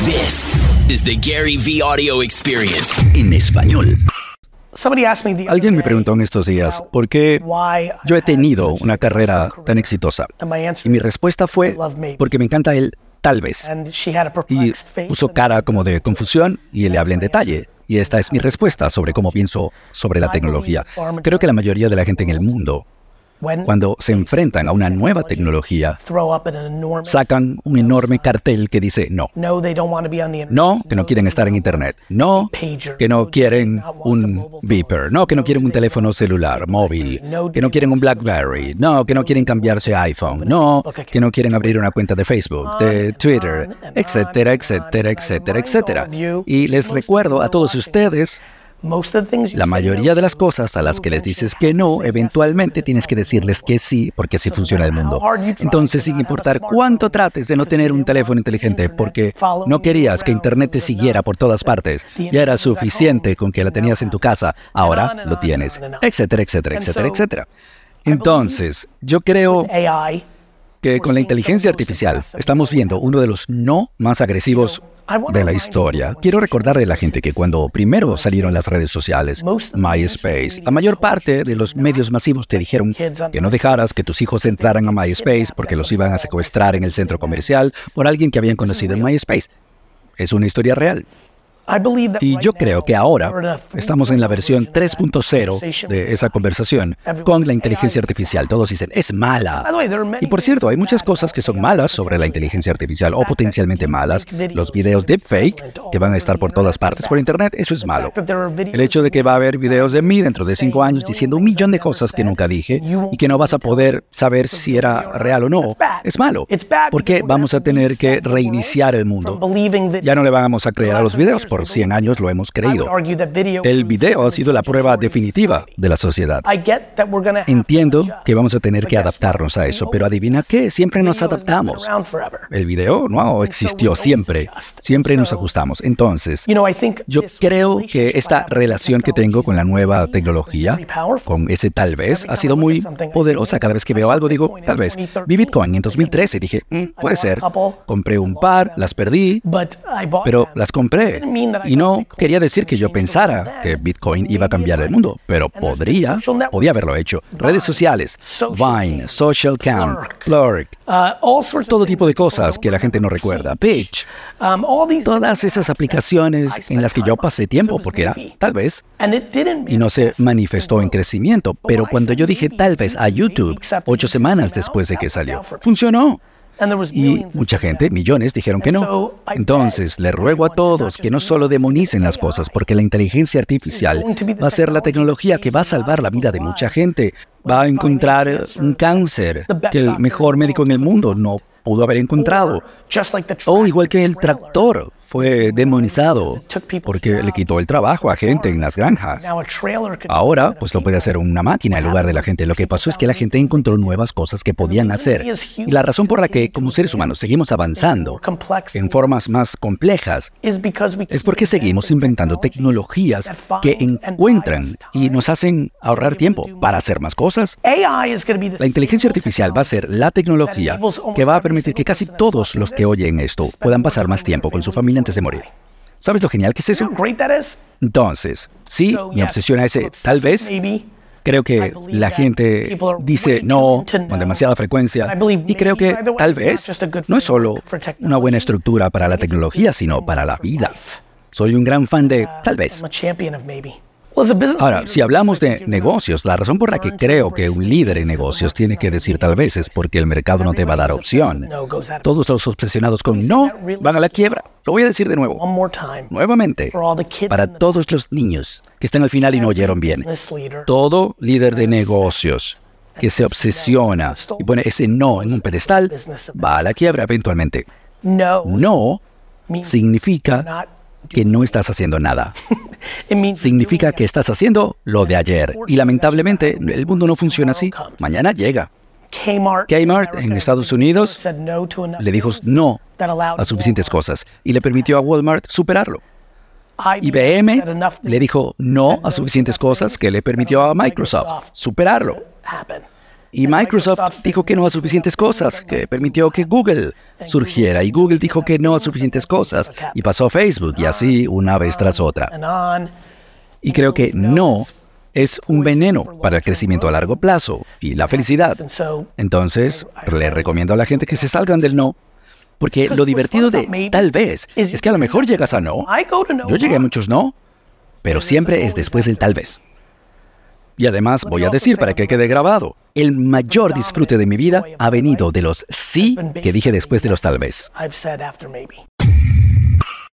This is the Gary V Audio Experience en español. Alguien me preguntó en estos días por qué yo he tenido una carrera tan exitosa. Y mi respuesta fue porque me encanta el tal vez. Y puso cara como de confusión y le hablé en detalle. Y esta es mi respuesta sobre cómo pienso sobre la tecnología. Creo que la mayoría de la gente en el mundo, cuando se enfrentan a una nueva tecnología, sacan un enorme cartel que dice no. No, que no quieren estar en Internet. No, que no quieren un beeper. No, que no quieren un teléfono celular, móvil. Que no quieren un BlackBerry. No, que no quieren cambiarse a iPhone. No, que no quieren abrir una cuenta de Facebook, de Twitter, etcétera, etcétera, etcétera, etcétera. Y les recuerdo a todos ustedes, la mayoría de las cosas a las que les dices que no, eventualmente tienes que decirles que sí, porque así funciona el mundo. Entonces, sin importar cuánto trates de no tener un teléfono inteligente, porque no querías que Internet te siguiera por todas partes, ya era suficiente con que la tenías en tu casa, ahora lo tienes, etcétera, etcétera, etcétera, etcétera. Entonces, yo creo que con la inteligencia artificial estamos viendo uno de los no más agresivos de la historia. Quiero recordarle a la gente que cuando primero salieron las redes sociales, MySpace, la mayor parte de los medios masivos te dijeron que no dejaras que tus hijos entraran a MySpace porque los iban a secuestrar en el centro comercial por alguien que habían conocido en MySpace. Es una historia real. Y yo creo que ahora estamos en la versión 3.0 de esa conversación con la inteligencia artificial. Todos dicen, es mala. Y por cierto, hay muchas cosas que son malas sobre la inteligencia artificial o potencialmente malas. Los videos deepfake que van a estar por todas partes por Internet, eso es malo. El hecho de que va a haber videos de mí dentro de 5 años diciendo 1,000,000 de cosas que nunca dije y que no vas a poder saber si era real o no, es malo. Porque vamos a tener que reiniciar el mundo. Ya no le vamos a creer a los videos. Por 100 años lo hemos creído. El video ha sido la prueba definitiva de la sociedad. Entiendo que vamos a tener que adaptarnos a eso, pero adivina qué, siempre nos adaptamos. El video no existió siempre. Siempre nos ajustamos. Entonces, yo creo que esta relación que tengo con la nueva tecnología, con ese tal vez, ha sido muy poderosa. Cada vez que veo algo digo, tal vez. Vi Bitcoin en 2013 y dije, puede ser. Compré un par, las perdí, pero las compré. Y no quería decir que yo pensara que Bitcoin iba a cambiar el mundo, pero podía haberlo hecho. Redes sociales, Vine, SocialCam, Plurk, todo tipo de cosas que la gente no recuerda. Pitch, todas esas aplicaciones en las que yo pasé tiempo porque era tal vez, y no se manifestó en crecimiento, pero cuando yo dije tal vez a YouTube, 8 semanas después de que salió, funcionó. Y mucha gente, millones, dijeron que no. Entonces, le ruego a todos que no solo demonicen las cosas, porque la inteligencia artificial va a ser la tecnología que va a salvar la vida de mucha gente. Va a encontrar un cáncer que el mejor médico en el mundo no pudo haber encontrado. O igual que el tractor fue demonizado porque le quitó el trabajo a gente en las granjas. Ahora, pues lo puede hacer una máquina en lugar de la gente. Lo que pasó es que la gente encontró nuevas cosas que podían hacer. Y la razón por la que, como seres humanos, seguimos avanzando en formas más complejas es porque seguimos inventando tecnologías que encuentran y nos hacen ahorrar tiempo para hacer más cosas. La inteligencia artificial va a ser la tecnología que va a permitir que casi todos los que oyen esto puedan pasar más tiempo con su familia antes de morir. ¿Sabes lo genial que es eso? Entonces, sí, me obsesiona ese tal vez. Creo que la gente dice no con demasiada frecuencia y creo que tal vez no es solo una buena estructura para la tecnología, sino para la vida. Soy un gran fan de tal vez. Ahora, si hablamos de negocios, la razón por la que creo que un líder en negocios tiene que decir tal vez es porque el mercado no te va a dar opción. Todos los obsesionados con no van a la quiebra. Lo voy a decir de nuevo. Nuevamente, para todos los niños que están al final y no oyeron bien. Todo líder de negocios que se obsesiona y pone ese no en un pedestal va a la quiebra eventualmente. No significa que no estás haciendo nada. Significa que estás haciendo lo de ayer. Y lamentablemente, el mundo no funciona así. Mañana llega. Kmart en Estados Unidos le dijo no a suficientes cosas y le permitió a Walmart superarlo. IBM le dijo no a suficientes cosas que le permitió a Microsoft superarlo. Y Microsoft dijo que no a suficientes cosas, que permitió que Google surgiera. Y Google dijo que no a suficientes cosas. Y pasó Facebook, y así una vez tras otra. Y creo que no es un veneno para el crecimiento a largo plazo y la felicidad. Entonces, le recomiendo a la gente que se salgan del no. Porque lo divertido de tal vez es que a lo mejor llegas a no. Yo llegué a muchos no, pero siempre es después del tal vez. Y además voy a decir para que quede grabado, el mayor disfrute de mi vida ha venido de los sí que dije después de los tal vez.